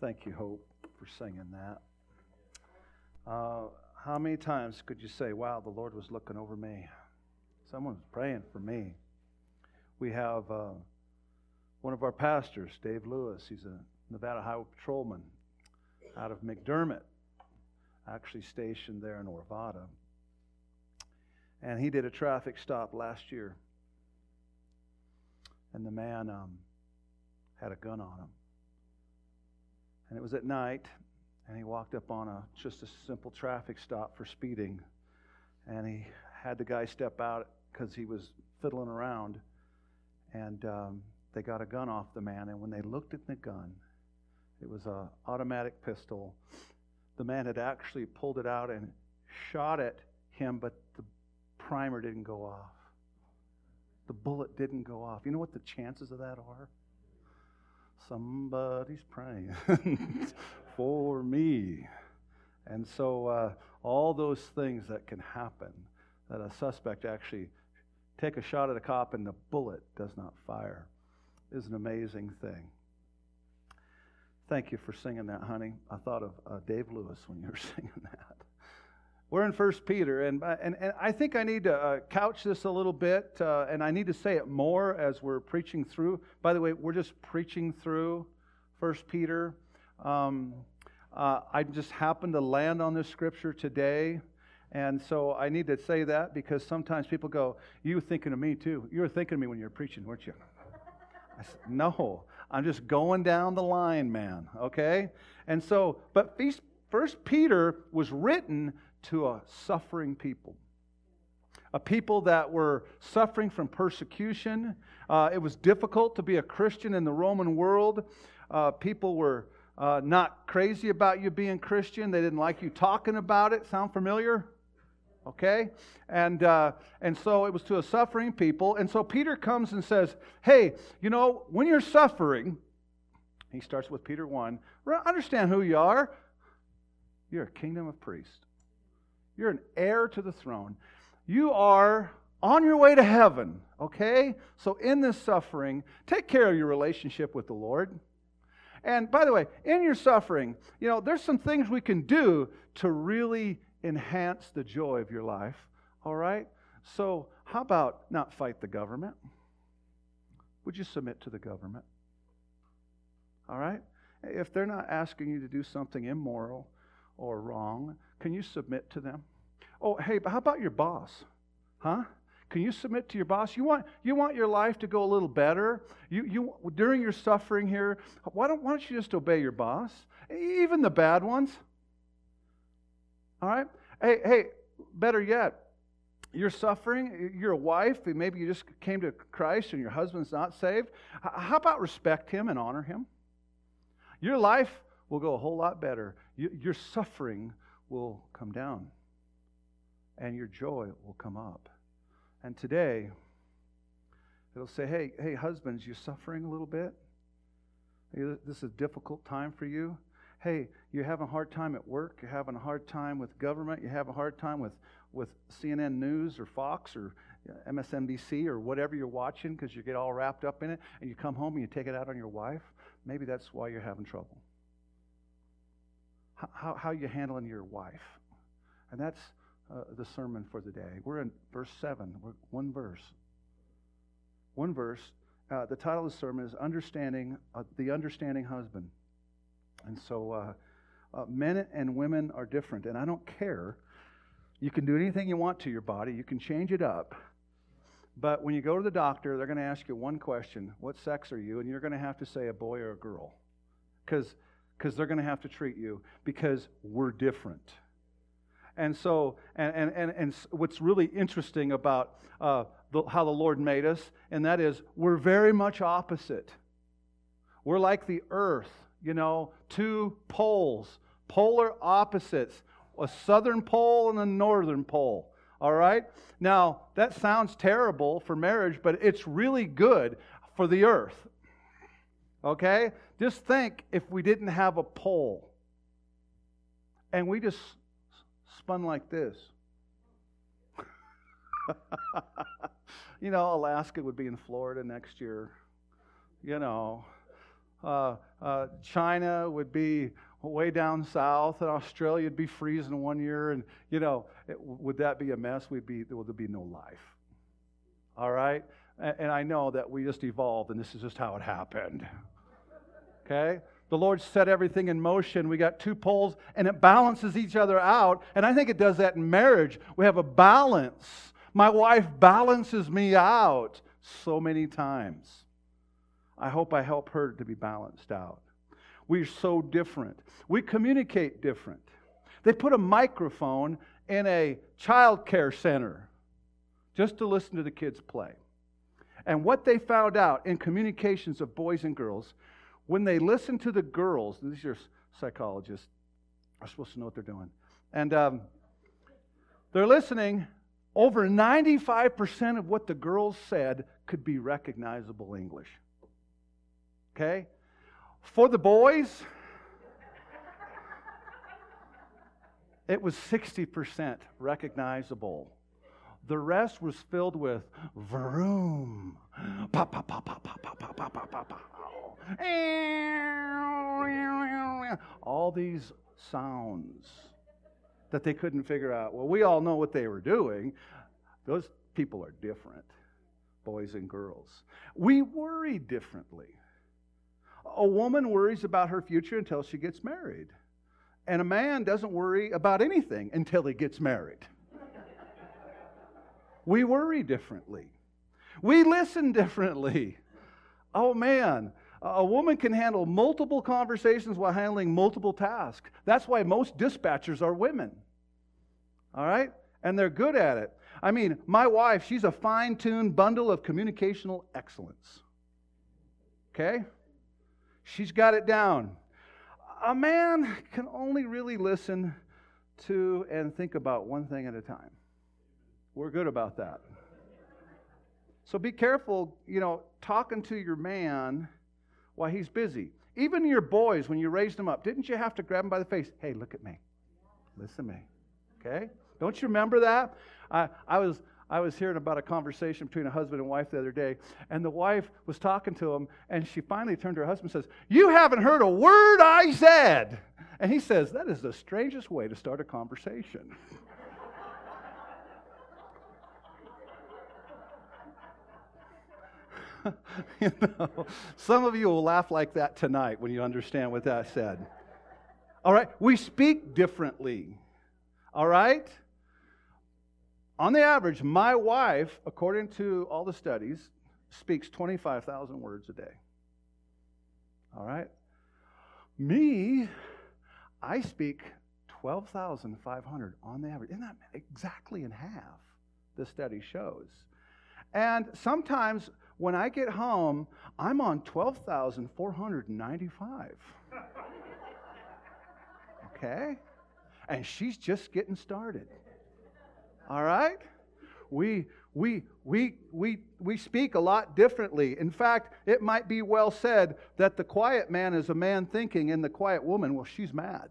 Thank you, Hope, for singing that. How many times could you say, wow, the Lord was looking over me? Someone was praying for me. We have one of our pastors, Dave Lewis. He's a Nevada Highway Patrolman out of McDermott, actually stationed there in Orvada. And he did a traffic stop last year. And the man had a gun on him. And it was at night, and he walked up on just a simple traffic stop for speeding. And he had the guy step out because he was fiddling around. And they got a gun off the man. And when they looked at the gun, it was an automatic pistol. The man had actually pulled it out and shot at him, but the primer didn't go off. The bullet didn't go off. You know what the chances of that are? Somebody's praying for me. And so all those things that can happen, that a suspect actually take a shot at a cop and the bullet does not fire, is an amazing thing. Thank you for singing that, honey. I thought of Dave Lewis when you were singing that. We're in 1 Peter, and I think I need to couch this a little bit, and I need to say it more as we're preaching through. By the way, we're just preaching through 1 Peter. I just happened to land on this scripture today, and so I need to say that because sometimes people go, "You were thinking of me too. You were thinking of me when you were preaching, weren't you?" I said, "No, I'm just going down the line, man." Okay, and so, but 1 Peter was written to a suffering people. A people that were suffering from persecution. It was difficult to be a Christian in the Roman world. People were not crazy about you being Christian. They didn't like you talking about it. Sound familiar? Okay? And so it was to a suffering people. And so Peter comes and says, hey, you know, when you're suffering, he starts with Peter 1, understand who you are. You're a kingdom of priests. You're an heir to the throne. You are on your way to heaven, okay? So in this suffering, take care of your relationship with the Lord. And by the way, in your suffering, you know, there's some things we can do to really enhance the joy of your life, all right? So how about not fight the government? Would you submit to the government? All right? If they're not asking you to do something immoral or wrong, can you submit to them? Oh, hey, but how about your boss? Huh? Can you submit to your boss? You want your life to go a little better? You during your suffering here, why don't you just obey your boss? Even the bad ones. All right? Hey, better yet, you're suffering, you're a wife, maybe you just came to Christ and your husband's not saved. How about respect him and honor him? Your life will go a whole lot better. Your suffering will come down, and your joy will come up. And today, it'll say, hey, husbands, you're suffering a little bit? Hey, this is a difficult time for you? Hey, you're having a hard time at work, you're having a hard time with government, you're having a hard time with CNN News or Fox or MSNBC or whatever you're watching because you get all wrapped up in it, and you come home and you take it out on your wife. Maybe that's why you're having trouble. How you handling your wife? And that's the sermon for the day. We're in verse 7. One verse. The title of the sermon is The Understanding Husband. And so men and women are different. And I don't care. You can do anything you want to your body. You can change it up. But when you go to the doctor, they're going to ask you one question. What sex are you? And you're going to have to say a boy or a girl. Because they're going to have to treat you because we're different. And so, and what's really interesting about how the Lord made us, and that is we're very much opposite. We're like the earth, you know, two poles, polar opposites, a southern pole and a northern pole. All right? Now, that sounds terrible for marriage, but it's really good for the earth. Okay? Just think if we didn't have a pole and we just spun like this. You know, Alaska would be in Florida next year. You know, China would be way down south, and Australia would be freezing one year, and would that be a mess? There'd be no life. All right? And I know that we just evolved, and this is just how it happened. Okay? The Lord set everything in motion. We got two poles, and it balances each other out, and I think it does that in marriage. We have a balance. My wife balances me out so many times. I hope I help her to be balanced out. We're so different. We communicate different. They put a microphone in a child care center just to listen to the kids play. And what they found out in communications of boys and girls, when they listen to the girls, these are psychologists, are supposed to know what they're doing. And they're listening, over 95% of what the girls said could be recognizable English. Okay? For the boys, it was 60% recognizable. The rest was filled with vroom, pa pa pa pa pa pa pa pa pa pa pa. All these sounds that they couldn't figure out. Well, we all know what they were doing. Those people are different, boys and girls. We worry differently. A woman worries about her future until she gets married. And a man doesn't worry about anything until he gets married. We worry differently. We listen differently. Oh man, a woman can handle multiple conversations while handling multiple tasks. That's why most dispatchers are women. All right? And they're good at it. I mean, my wife, she's a fine-tuned bundle of communicational excellence. Okay? She's got it down. A man can only really listen to and think about one thing at a time. We're good about that. So be careful, talking to your man while he's busy. Even your boys, when you raised them up, didn't you have to grab them by the face? Hey, look at me. Listen to me. Okay? Don't you remember that? I was hearing about a conversation between a husband and wife the other day, and the wife was talking to him, and she finally turned to her husband and says, "You haven't heard a word I said." And he says, "That is the strangest way to start a conversation." Some of you will laugh like that tonight when you understand what that said. All right? We speak differently. All right? On the average, my wife, according to all the studies, speaks 25,000 words a day. All right? Me, I speak 12,500 on the average. Isn't that exactly in half, the study shows? And sometimes when I get home, I'm on 12,495. Okay? And she's just getting started. All right? We speak a lot differently. In fact, it might be well said that the quiet man is a man thinking, and the quiet woman, well, she's mad.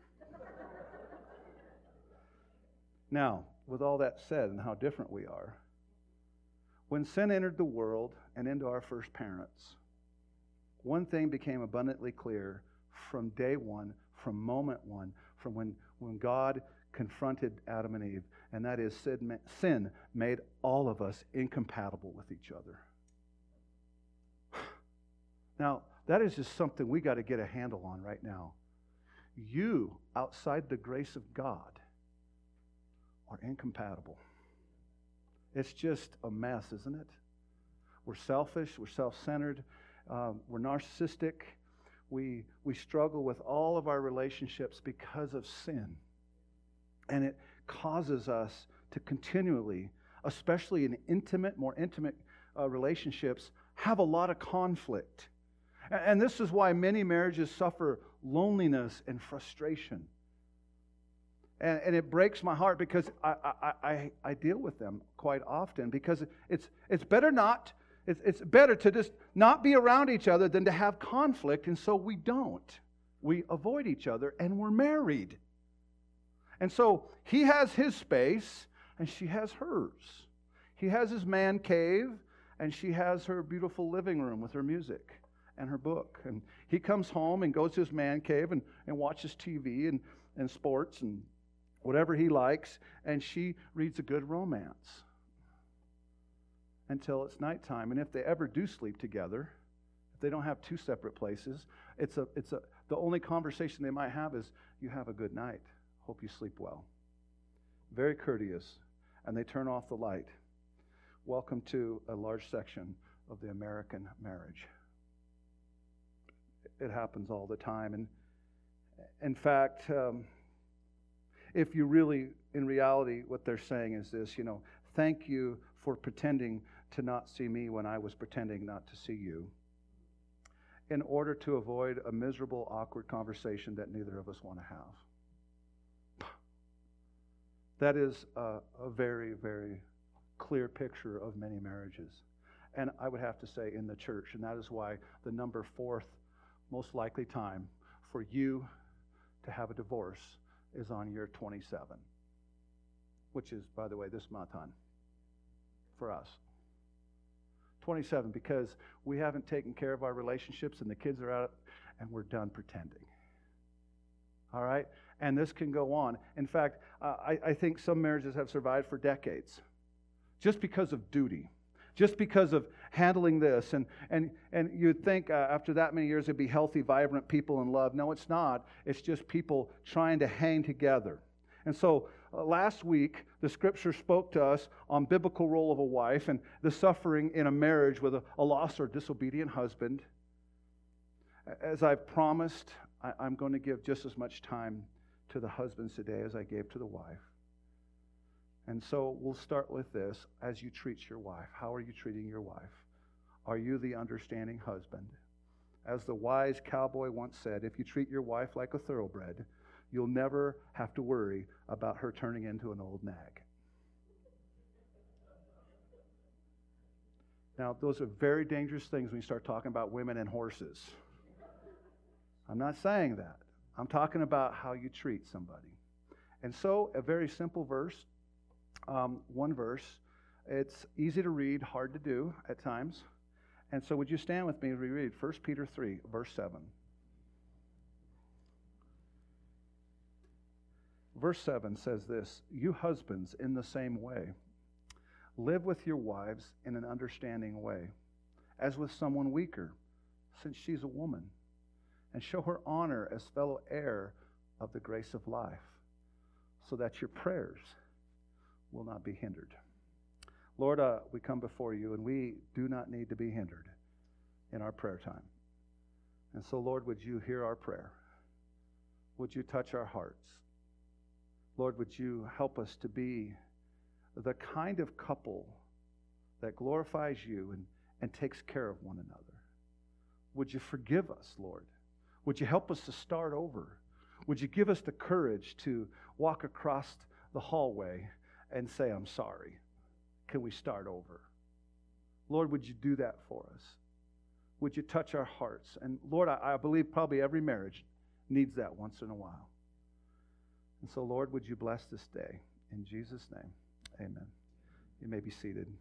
Now, with all that said and how different we are, when sin entered the world and into our first parents, one thing became abundantly clear from day one, from moment one, from when God confronted Adam and Eve, and that is sin made all of us incompatible with each other. Now, that is just something we got to get a handle on right now. You, outside the grace of God, are incompatible. It's just a mess, isn't it? We're selfish, we're self-centered, we're narcissistic. We struggle with all of our relationships because of sin. And it causes us to continually, especially in more intimate relationships, have a lot of conflict. And this is why many marriages suffer loneliness and frustration. And it breaks my heart because I deal with them quite often, because it's better to just not be around each other than to have conflict, and so we don't. We avoid each other, and we're married. And so he has his space, and she has hers. He has his man cave, and she has her beautiful living room with her music. and her book. And he comes home and goes to his man cave and watches TV and sports and whatever he likes, and she reads a good romance until it's nighttime. And if they ever do sleep together, if they don't have two separate places, the only conversation they might have is, "You have a good night. Hope you sleep well." Very courteous. And they turn off the light. Welcome to a large section of the American marriage. It happens all the time. And in fact, if you really, in reality, what they're saying is this, thank you for pretending to not see me when I was pretending not to see you, in order to avoid a miserable, awkward conversation that neither of us want to have. That is a very, very clear picture of many marriages. And I would have to say in the church, and that is why the number 4th most likely time for you to have a divorce is on year 27, which is, by the way, this month, hon, for us. 27, because we haven't taken care of our relationships and the kids are out and we're done pretending. All right? And this can go on. In fact, I think some marriages have survived for decades just because of duty, just because of handling this. And you'd think after that many years it'd be healthy, vibrant people in love. No, it's not. It's just people trying to hang together. And so last week, the Scripture spoke to us on biblical role of a wife and the suffering in a marriage with a lost or disobedient husband. As I've promised, I'm going to give just as much time to the husbands today as I gave to the wife. And so we'll start with this. As you treat your wife, how are you treating your wife? Are you the understanding husband? As the wise cowboy once said, if you treat your wife like a thoroughbred, you'll never have to worry about her turning into an old nag. Now, those are very dangerous things when you start talking about women and horses. I'm not saying that. I'm talking about how you treat somebody. And so, a very simple verse, one verse. It's easy to read, hard to do at times. And so would you stand with me as we read 1 Peter 3, verse 7. Verse 7 says this, "You husbands, in the same way, live with your wives in an understanding way, as with someone weaker, since she's a woman, and show her honor as fellow heir of the grace of life, so that your prayers will not be hindered." Lord, we come before you, and we do not need to be hindered in our prayer time. And so, Lord, would you hear our prayer? Would you touch our hearts? Lord, would you help us to be the kind of couple that glorifies you and takes care of one another? Would you forgive us, Lord? Would you help us to start over? Would you give us the courage to walk across the hallway and say, "I'm sorry. Can we start over?" Lord, would you do that for us? Would you touch our hearts? And Lord, I believe probably every marriage needs that once in a while. And so, Lord, would you bless this day? In Jesus' name, amen. You may be seated.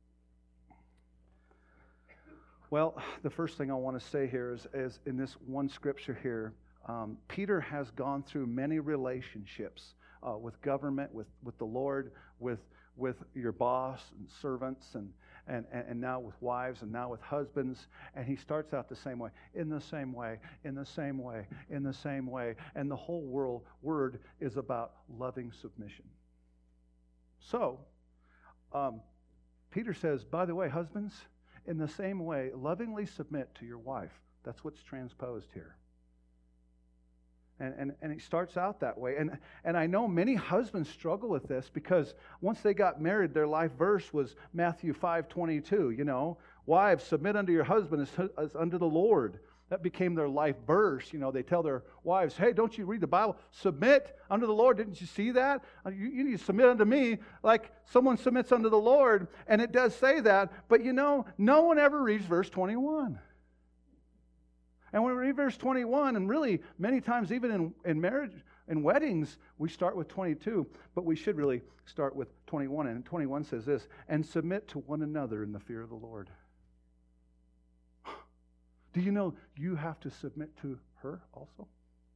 Well, the first thing I want to say here is in this one scripture here, Peter has gone through many relationships with government, with the Lord, with your boss and servants, and now with wives, and now with husbands. And he starts out the same way, in the same way, in the same way, in the same way. And the whole word is about loving submission. So, Peter says, by the way, husbands, in the same way, lovingly submit to your wife. That's what's transposed here. And he starts out that way. And I know many husbands struggle with this because once they got married, their life verse was Matthew 5:22. Wives, submit unto your husband as unto the Lord. That became their life verse. They tell their wives, hey, don't you read the Bible? Submit unto the Lord. Didn't you see that? You need to submit unto me like someone submits unto the Lord. And it does say that. But no one ever reads verse 21. And when we read verse 21, and really many times even in marriage, in weddings, we start with 22, but we should really start with 21. And 21 says this, and submit to one another in the fear of the Lord. Do you know you have to submit to her also?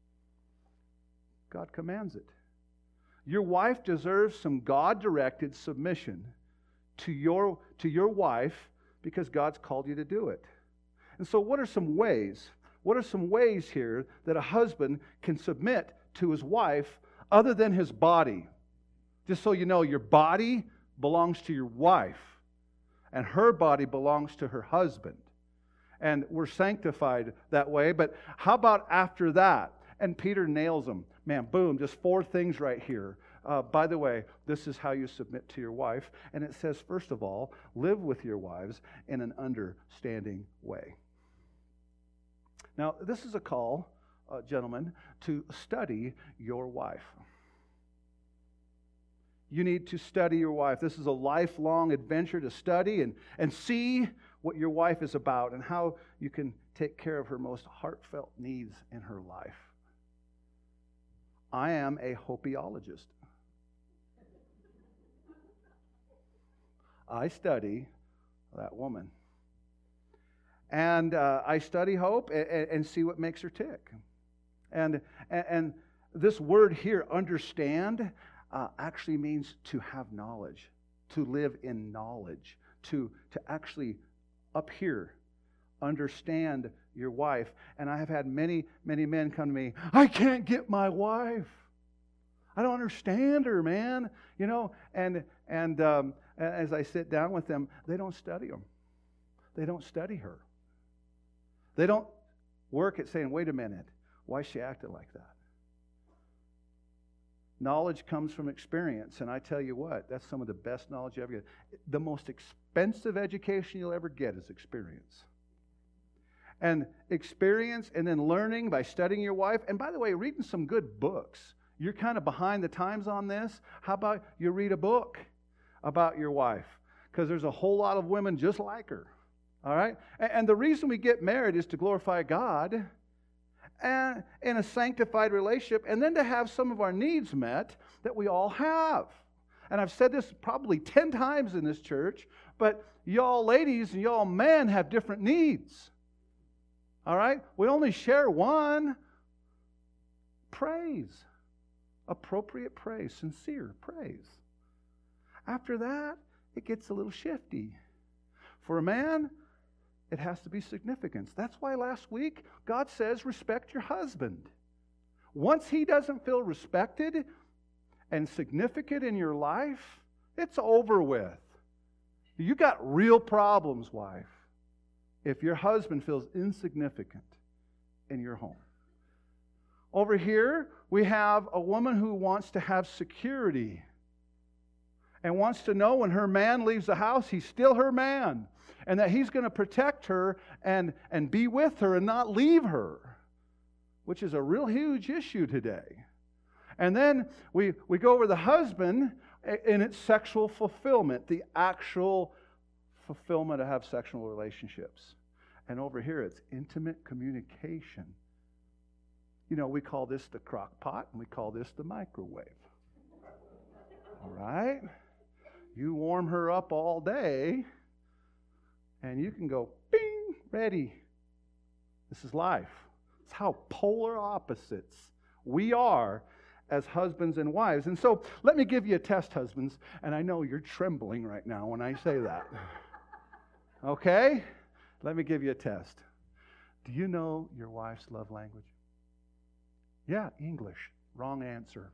God commands it. Your wife deserves some God-directed submission to your wife because God's called you to do it. And so what are some ways? What are some ways here that a husband can submit to his wife other than his body? Just so you know, your body belongs to your wife, and her body belongs to her husband. And we're sanctified that way, but how about after that? And Peter nails them. Man, boom, just 4 things right here. By the way, this is how you submit to your wife. And it says, first of all, live with your wives in an understanding way. Now, this is a call, gentlemen, to study your wife. You need to study your wife. This is a lifelong adventure to study and see what your wife is about and how you can take care of her most heartfelt needs in her life. I am a hopeologist. I study that woman. And I study hope and see what makes her tick. And this word here, understand, actually means to have knowledge, to live in knowledge, to actually up here understand your wife. And I have had many men come to me, I can't get my wife. I don't understand her, man. You know, and as I sit down with them, they don't study them. They don't study her. They don't work at saying, wait a minute, why is she acting like that? Knowledge comes from experience, and I tell you what, that's some of the best knowledge you ever get. The most expensive education you'll ever get is experience. And experience and then learning by studying your wife. And by the way, reading some good books. You're kind of behind the times on this. How about you read a book about your wife? Because there's a whole lot of women just like her. All right? And the reason we get married is to glorify God and in a sanctified relationship, and then to have some of our needs met that we all have. And I've said this probably 10 times in this church, but y'all ladies and y'all men have different needs. All right? We only share one. Praise. Appropriate praise. Sincere praise. After that, it gets a little shifty. For a man, it has to be significance. That's why last week, God says, respect your husband. Once he doesn't feel respected and significant in your life, it's over with. You got real problems, wife, if your husband feels insignificant in your home. Over here, we have a woman who wants to have security and wants to know when her man leaves the house, he's still her man, and that he's going to protect her and be with her and not leave her, which is a real huge issue today. And then we go over the husband in its sexual fulfillment, the actual fulfillment to have sexual relationships. And over here, it's intimate communication. You know, we call this the crock pot, and we call this the microwave. All right? You warm her up all day, and you can go, bing, ready. This is life. It's how polar opposites we are as husbands and wives. And so let me give you a test, husbands, and I know you're trembling right now when I say that. Okay? Let me give you a test. Do you know your wife's love language? Yeah, English. Wrong answer.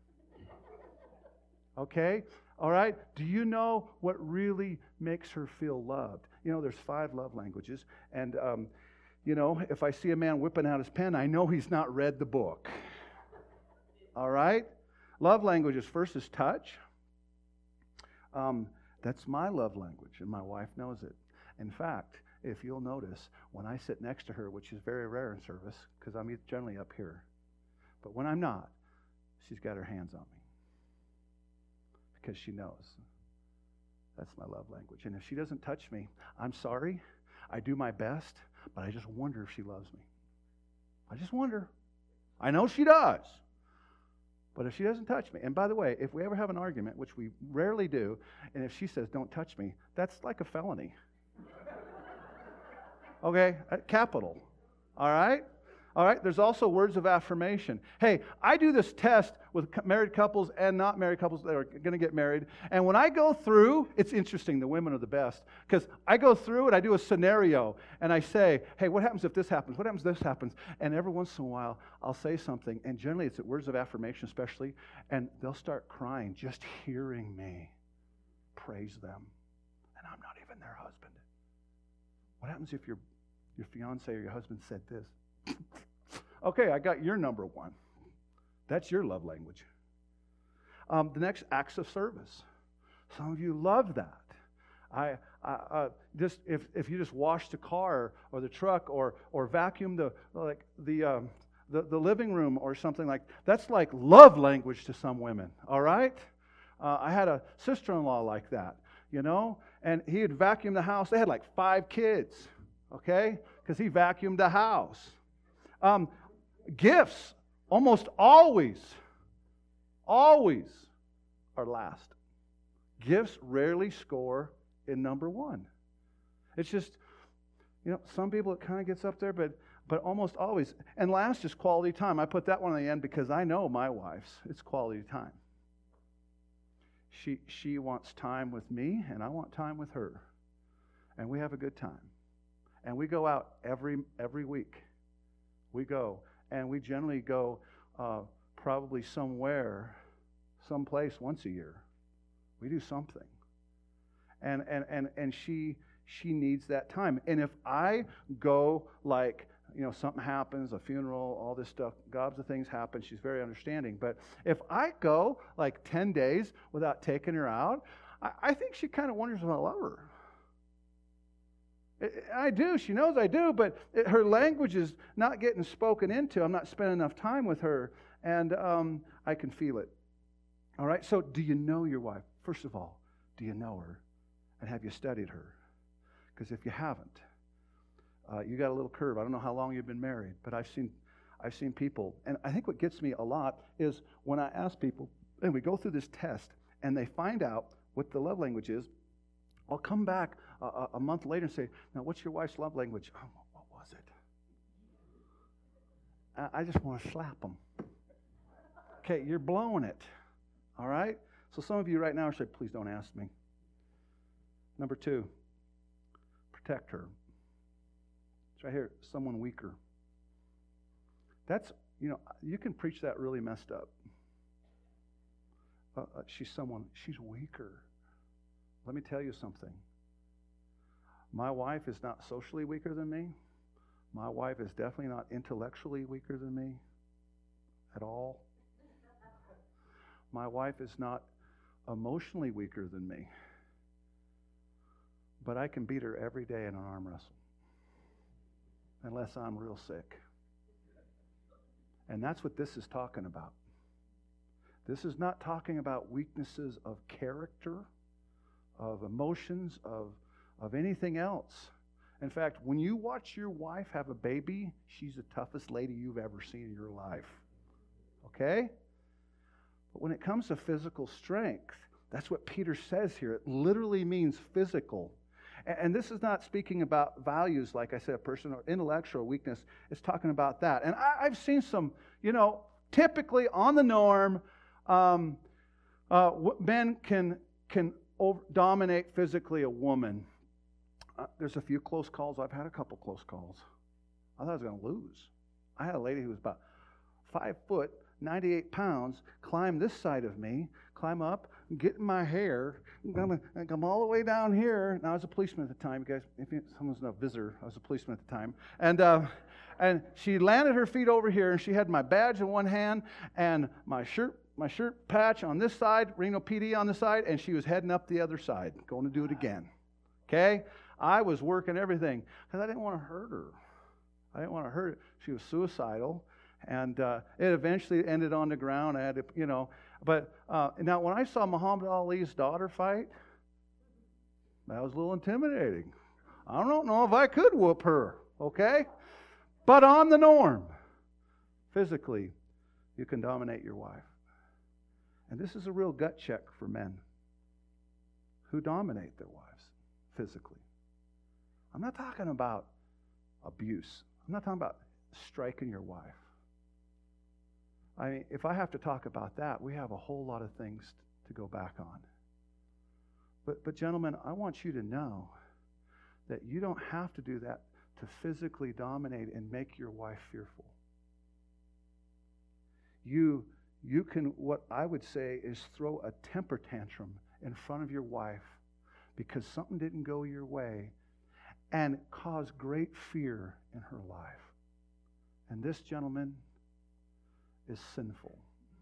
Okay? All right? Do you know what really makes her feel loved? You know, there's 5 love languages. And, you know, if I see a man whipping out his pen, I know he's not read the book. All right? Love languages. First is touch. That's my love language, and my wife knows it. In fact, if you'll notice, when I sit next to her, which is very rare in service, because I'm generally up here, but when I'm not, she's got her hands on me. Because she knows that's my love language. And if she doesn't touch me, I'm sorry. I do my best, but I just wonder if she loves me. I just wonder. I know she does. But if she doesn't touch me, and by the way, if we ever have an argument, which we rarely do, and if she says, don't touch me, that's like a felony. Okay? Capital. All right? All right, there's also words of affirmation. Hey, I do this test with married couples and not married couples that are going to get married. And when I go through, it's interesting, the women are the best. Because I go through and I do a scenario. And I say, hey, what happens if this happens? What happens if this happens? And every once in a while, I'll say something. And generally, it's words of affirmation especially. And they'll start crying just hearing me praise them. And I'm not even their husband. What happens if your fiance or your husband said this? Okay, I got your number one. That's your love language. The next, acts of service. Some of you love that. Just if you just wash the car or the truck or vacuum the living room or something like that's like love language to some women. All right. I had a sister-in-law like that, and he had vacuumed the house. They had like 5 kids, okay, because he vacuumed the house. Gifts almost always are last. Gifts rarely score in number one. It's just, some people it kind of gets up there, but almost always. And last is quality time. I put that one on the end because I know my wife's. It's quality time. She wants time with me, and I want time with her. And we have a good time. And we go out every week. We go. And we generally go probably someplace once a year. We do something. And she needs that time. And if I go like, something happens, a funeral, all this stuff, gobs of things happen, she's very understanding. But if I go like 10 days without taking her out, I think she kind of wonders if I love her. I do. She knows I do, but her language is not getting spoken into. I'm not spending enough time with her, and I can feel it. All right? So do you know your wife? First of all, do you know her? And have you studied her? Because if you haven't, you got a little curve. I don't know how long you've been married, but I've seen people, and I think what gets me a lot is when I ask people, and we go through this test, and they find out what the love language is, I'll come back a month later and say, now, what's your wife's love language? Oh, what was it? I just want to slap them. Okay, you're blowing it. All right? So some of you right now are saying, please don't ask me. Number 2, protect her. It's right here, someone weaker. That's, you can preach that really messed up. She's weaker. Let me tell you something. My wife is not socially weaker than me. My wife is definitely not intellectually weaker than me at all. My wife is not emotionally weaker than me. But I can beat her every day in an arm wrestle. Unless I'm real sick. And that's what this is talking about. This is not talking about weaknesses of character, of emotions, of anything else. In fact, when you watch your wife have a baby, she's the toughest lady you've ever seen in your life. Okay? But when it comes to physical strength, that's what Peter says here. It literally means physical. And this is not speaking about values, like I said, personal or intellectual weakness. It's talking about that. And I've seen some, typically on the norm, men can dominate physically a woman. There's a few close calls. I've had a couple close calls. I thought I was going to lose. I had a lady who was about 5 foot, 98 pounds, climb this side of me, climb up, get in my hair, come all the way down here. Now, I was a policeman at the time. You guys, if someone's not a visitor, I was a policeman at the time. And she landed her feet over here, and she had my badge in one hand and my shirt patch on this side, Reno PD on the side, and she was heading up the other side, going to do it again. Okay? I was working everything because I didn't want to hurt her. I didn't want to hurt her. She was suicidal, and it eventually ended on the ground. I had to, But now when I saw Muhammad Ali's daughter fight, that was a little intimidating. I don't know if I could whoop her, okay? But on the norm, physically, you can dominate your wife. And this is a real gut check for men who dominate their wives physically. I'm not talking about abuse. I'm not talking about striking your wife. I mean, if I have to talk about that, we have a whole lot of things to go back on. But gentlemen, I want you to know that you don't have to do that to physically dominate and make your wife fearful. You can, what I would say, is throw a temper tantrum in front of your wife because something didn't go your way and cause great fear in her life. And this, gentleman, is sinful.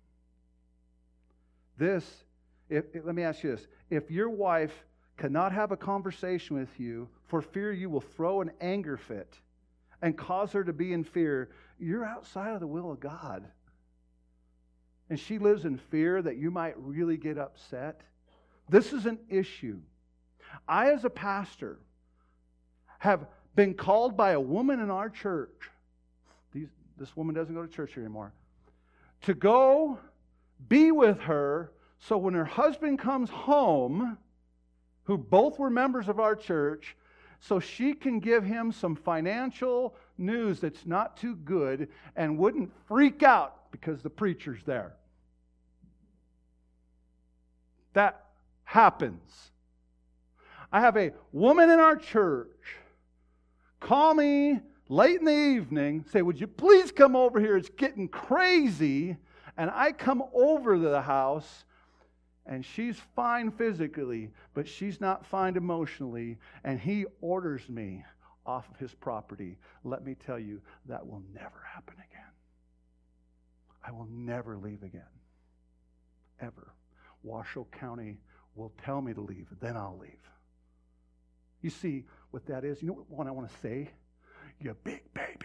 Let me ask you this. If your wife cannot have a conversation with you for fear you will throw an anger fit and cause her to be in fear, you're outside of the will of God. And she lives in fear that you might really get upset. This is an issue. I, as a pastor, have been called by a woman in our church. This woman doesn't go to church anymore. To go be with her so when her husband comes home, who both were members of our church, so she can give him some financial news that's not too good and wouldn't freak out because the preacher's there. That happens. I have a woman in our church call me late in the evening, say, would you please come over here? It's getting crazy. And I come over to the house, and she's fine physically, but she's not fine emotionally, and he orders me off of his property. Let me tell you, that will never happen again. I will never leave again. Ever. Washoe County will tell me to leave, then I'll leave. You see what that is? You know what I want to say? You big baby.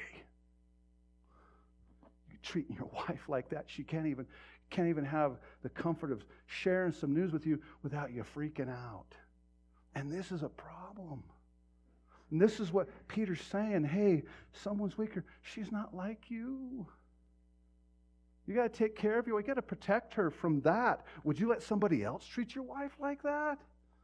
You're treating your wife like that. She can't even have the comfort of sharing some news with you without you freaking out. And this is a problem. And this is what Peter's saying. Hey, someone's weaker. She's not like you. You got to take care of you. You got to protect her from that. Would you let somebody else treat your wife like that?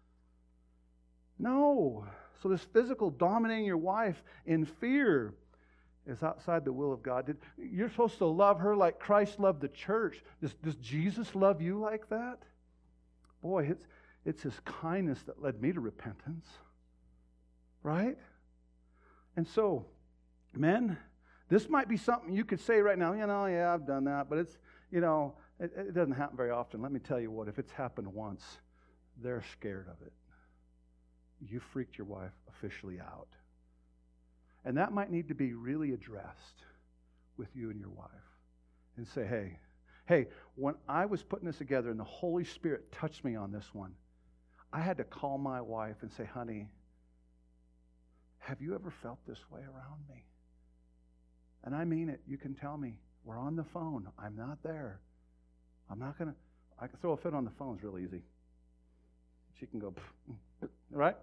No. So this physical dominating your wife in fear is outside the will of God. You're supposed to love her like Christ loved the church. Does Jesus love you like that? Boy, it's his kindness that led me to repentance. Right? And so, men, this might be something you could say right now, yeah, I've done that, but it's, it doesn't happen very often. Let me tell you what, if it's happened once, they're scared of it. You freaked your wife officially out. And that might need to be really addressed with you and your wife. And say, hey, when I was putting this together and the Holy Spirit touched me on this one, I had to call my wife and say, honey, have you ever felt this way around me? And I mean it. You can tell me. We're on the phone. I'm not there. I can throw a fit on the phone. It's real easy. She can go, right?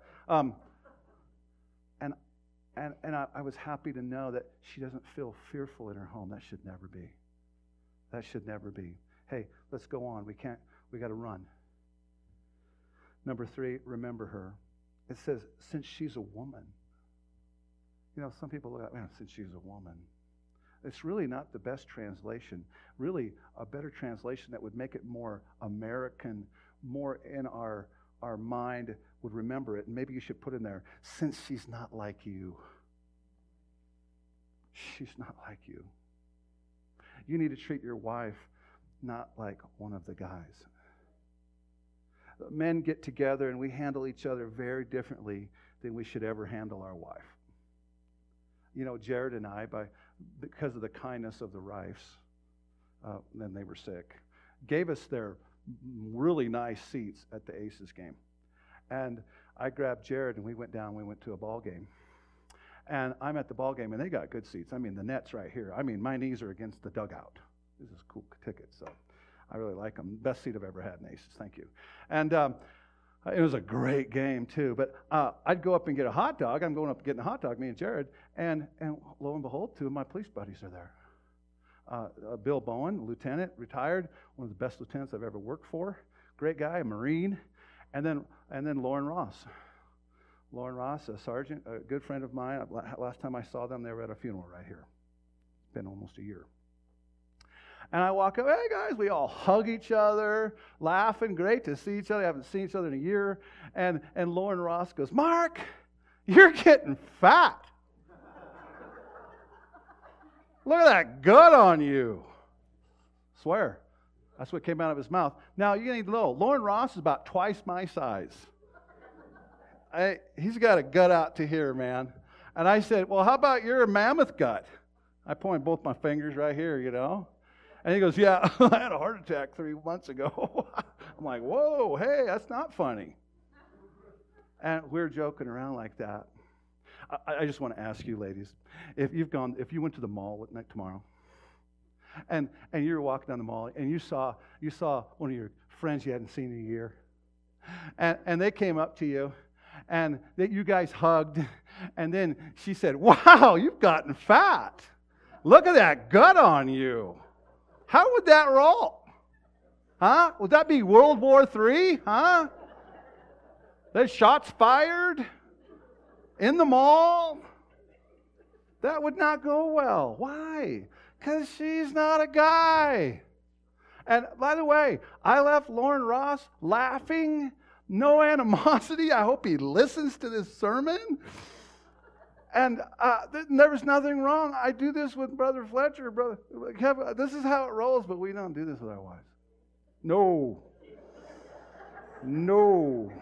And I was happy to know that she doesn't feel fearful in her home. That should never be. That should never be. Hey, let's go on. We got to run. Number 3, remember her. It says, since she's a woman. Some people look at, since she's a woman. It's really not the best translation. Really, a better translation that would make it more American, more in our mind would remember it. And maybe you should put in there, since she's not like you. She's not like you. You need to treat your wife not like one of the guys. Men get together and we handle each other very differently than we should ever handle our wife. Jared and I, because of the kindness of the Rifes, then they were sick, gave us their really nice seats at the Aces game. And I grabbed Jared and we went to a ball game. And I'm at the ball game and they got good seats. I mean, the net's right here. I mean, my knees are against the dugout. This is cool tickets, so I really like them. Best seat I've ever had in Aces, thank you. And it was a great game, too. But I'd go up and get a hot dog. I'm going up and getting a hot dog, me and Jared. And lo and behold, 2 of my police buddies are there. Bill Bowen, lieutenant, retired, one of the best lieutenants I've ever worked for. Great guy, a Marine. And then Lauren Ross. Lauren Ross, a sergeant, a good friend of mine. Last time I saw them, they were at a funeral right here. been almost a year. And I walk up, hey guys, we all hug each other, laughing, great to see each other. Haven't seen each other in a year. And Lauren Ross goes, Mark, you're getting fat. Look at that gut on you. Swear. That's what came out of his mouth. Now, you need to know, Lauren Ross is about twice my size. He's got a gut out to here, man. And I said, well, how about your mammoth gut? I pointed both my fingers right here, you know. And he goes, yeah, I had a heart attack 3 months ago. I'm like, whoa, hey, that's not funny. And we're joking around like that. I just want to ask you, ladies, if you went to the mall tomorrow, and you were walking down the mall, and you saw one of your friends you hadn't seen in a year, and they came up to you, and you guys hugged, and then she said, wow, you've gotten fat. Look at that gut on you. How would that roll? Huh? Would that be World War III? Huh? There's shots fired in the mall? That would not go well. Why? Because she's not a guy. And by the way, I left Lauren Ross laughing, no animosity. I hope he listens to this sermon. And there was nothing wrong. I do this with Brother Fletcher, Brother Kevin. This is how it rolls, but we don't do this with our wives. No. No.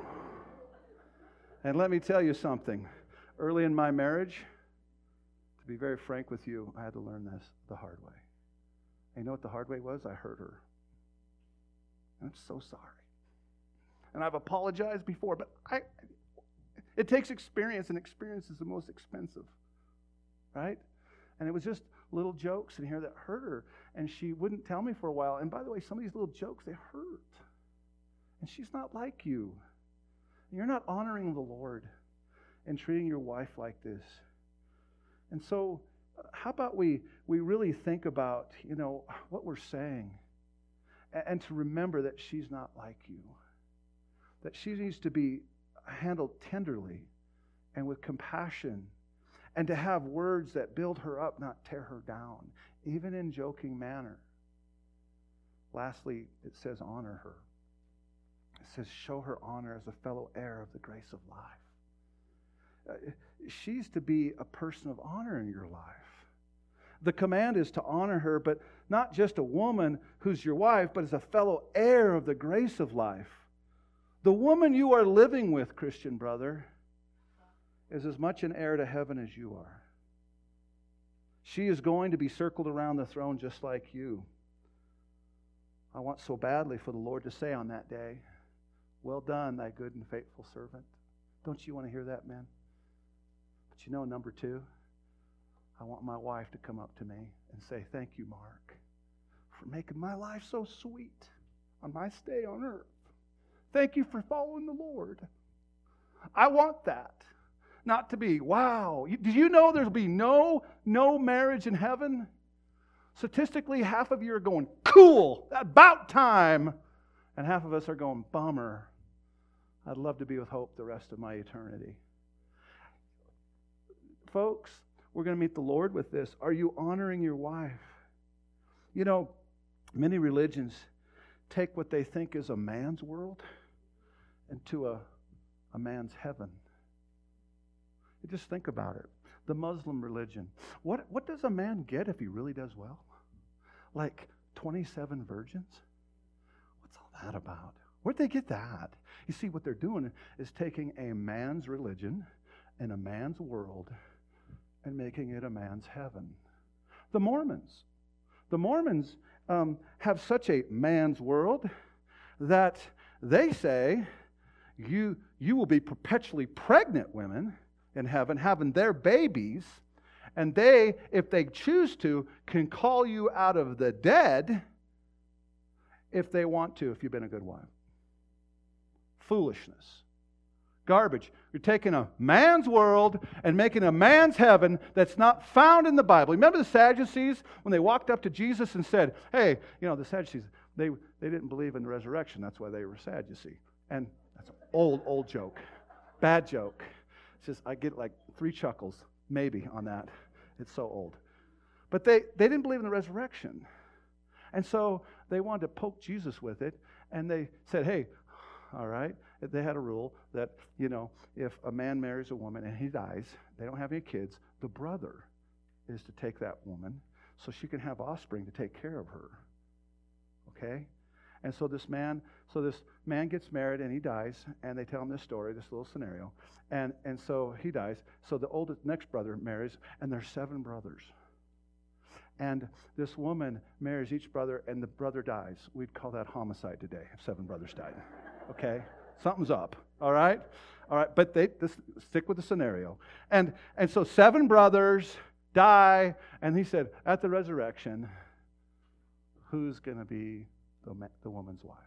And let me tell you something. Early in my marriage, to be very frank with you, I had to learn this the hard way. And you know what the hard way was? I hurt her. I'm so sorry. And I've apologized before, but it takes experience, and experience is the most expensive, right? And it was just little jokes in here that hurt her, and she wouldn't tell me for a while. And by the way, some of these little jokes, they hurt. And she's not like you. You're not honoring the Lord and treating your wife like this. And so, how about we really think about, what we're saying, and to remember that she's not like you, that she needs to be handled tenderly and with compassion, and to have words that build her up, not tear her down, even in joking manner. Lastly, it says honor her. It says show her honor as a fellow heir of the grace of life. She's to be a person of honor in your life. The command is to honor her, but not just a woman who's your wife, but as a fellow heir of the grace of life. The woman you are living with, Christian brother, is as much an heir to heaven as you are. She is going to be circled around the throne just like you. I want so badly for the Lord to say on that day, well done, thy good and faithful servant. Don't you want to hear that, man? But number 2, I want my wife to come up to me and say, thank you, Mark, for making my life so sweet on my stay on earth. Thank you for following the Lord. I want that. Not to be, wow. Did you know there'll be no marriage in heaven? Statistically, half of you are going, cool, about time. And half of us are going, bummer. I'd love to be with Hope the rest of my eternity. Folks, we're going to meet the Lord with this. Are you honoring your wife? Many religions take what they think is a man's world into a man's heaven. You just think about it. The Muslim religion. What does a man get if he really does well? Like 27 virgins? What's all that about? Where'd they get that? You see, what they're doing is taking a man's religion and a man's world and making it a man's heaven. The Mormons have such a man's world that they say you will be perpetually pregnant women in heaven, having their babies, and they, if they choose to, can call you out of the dead if they want to, if you've been a good wife. Foolishness. Garbage. You're taking a man's world and making a man's heaven that's not found in the Bible. Remember the Sadducees when they walked up to Jesus and said, hey, the Sadducees, they didn't believe in the resurrection. That's why they were Sadducee. And that's an old joke. Bad joke. It's just, I get like 3 chuckles, maybe, on that. It's so old. But they didn't believe in the resurrection. And so they wanted to poke Jesus with it. And they said, hey, all right. They had a rule that, if a man marries a woman and he dies, they don't have any kids, the brother is to take that woman so she can have offspring to take care of her. Okay? And so this man gets married and he dies, and they tell him this story, this little scenario. And so he dies. So the next brother marries, and there's 7 brothers. And this woman marries each brother, and the brother dies. We'd call that homicide today if 7 brothers died. Okay? Something's up. All right? All right, but stick with the scenario. And so 7 brothers die, and he said, at the resurrection, who's going to be the woman's wife?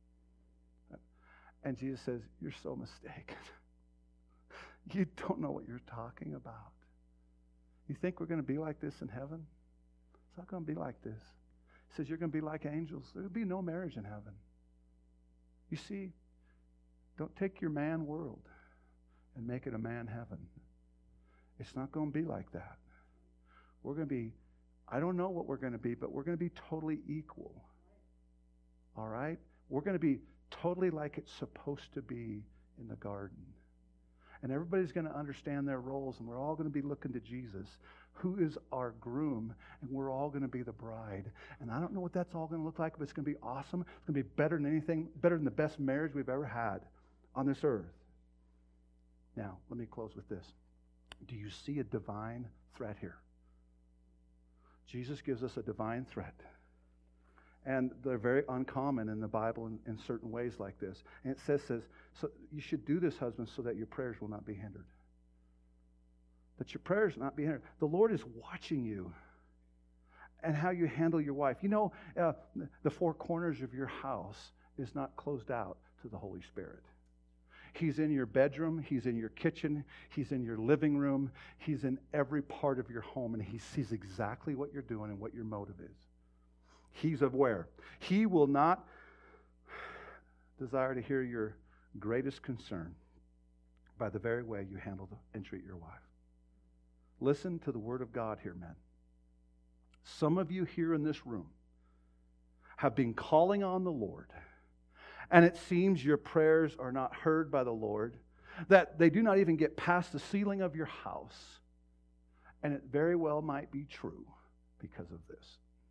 And Jesus says, you're so mistaken. You don't know what you're talking about. You think we're going to be like this in heaven? It's not going to be like this. He says, you're going to be like angels. There will be no marriage in heaven. You see, don't take your man world and make it a man heaven. It's not going to be like that. We're going to be, I don't know what we're going to be, but we're going to be totally equal. All right? We're going to be totally like it's supposed to be in the garden. And everybody's going to understand their roles, and we're all going to be looking to Jesus, who is our groom, and we're all going to be the bride. And I don't know what that's all going to look like, but it's going to be awesome. It's going to be better than anything, better than the best marriage we've ever had on this earth. Now, let me close with this. Do you see a divine threat here? Jesus gives us a divine threat. And they're very uncommon in the Bible in certain ways like this. And it says, so you should do this, husbands, so that your prayers will not be hindered. That your prayers not be hindered. The Lord is watching you and how you handle your wife. The 4 corners of your house is not closed out to the Holy Spirit. He's in your bedroom. He's in your kitchen. He's in your living room. He's in every part of your home, and he sees exactly what you're doing and what your motive is. He's aware. He will not desire to hear your greatest concern by the very way you handle and treat your wife. Listen to the word of God here, men. Some of you here in this room have been calling on the Lord, and it seems your prayers are not heard by the Lord, that they do not even get past the ceiling of your house. And it very well might be true because of this.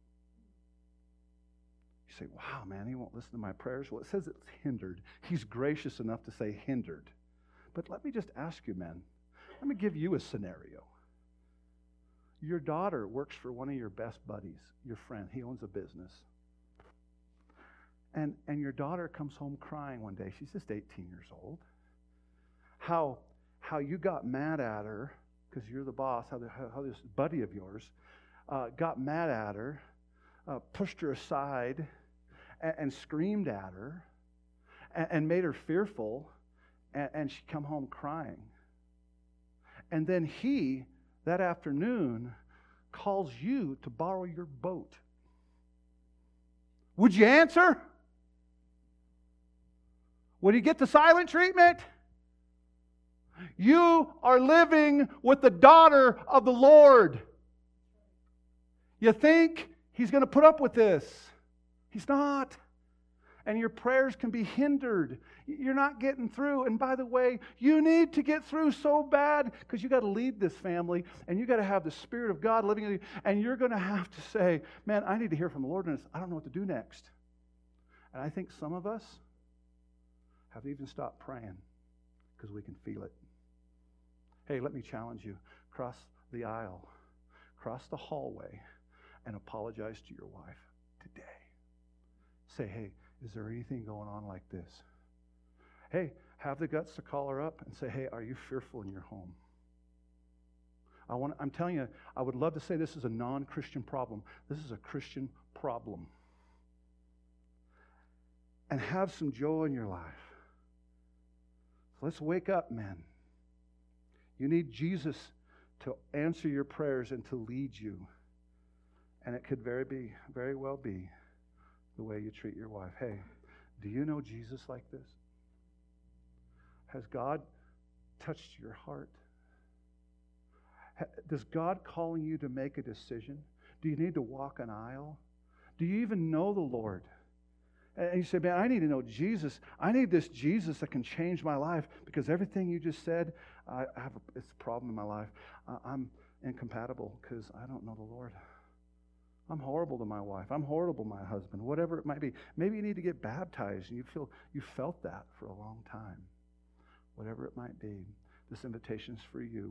You say, wow, man, he won't listen to my prayers. Well, it says it's hindered. He's gracious enough to say hindered. But let me just ask you, men, let me give you a scenario. Your daughter works for one of your best buddies, your friend. He owns a business. And your daughter comes home crying one day. She's just 18 years old. How you got mad at her, because you're the boss, how this buddy of yours got mad at her, pushed her aside, and screamed at her, and made her fearful, and she come home crying. And then he, that afternoon, calls you to borrow your boat. Would you answer? Would he get the silent treatment? You are living with the daughter of the Lord. You think he's going to put up with this? He's not. And your prayers can be hindered. You're not getting through. And by the way, you need to get through so bad because you got to lead this family and you got to have the Spirit of God living in you. And you're going to have to say, man, I need to hear from the Lord and I don't know what to do next. And I think some of us have even stopped praying because we can feel it. Hey, let me challenge you. Cross the aisle, cross the hallway, and apologize to your wife today. Say, hey, is there anything going on like this? Hey, have the guts to call her up and say, hey, are you fearful in your home? I'm telling you, I would love to say this is a non-Christian problem. This is a Christian problem. And have some joy in your life. So let's wake up, men. You need Jesus to answer your prayers and to lead you. And it could very well be the way you treat your wife. Hey, do you know Jesus like this? Has God touched your heart? Does God calling you to make a decision? Do you need to walk an aisle? Do you even know the Lord? And you say, man, I need to know Jesus. I need this Jesus that can change my life, because everything you just said, it's a problem in my life. I'm incompatible because I don't know the Lord. I'm horrible to my wife. I'm horrible to my husband, whatever it might be. Maybe you need to get baptized and you felt that for a long time. Whatever it might be, this invitation's for you.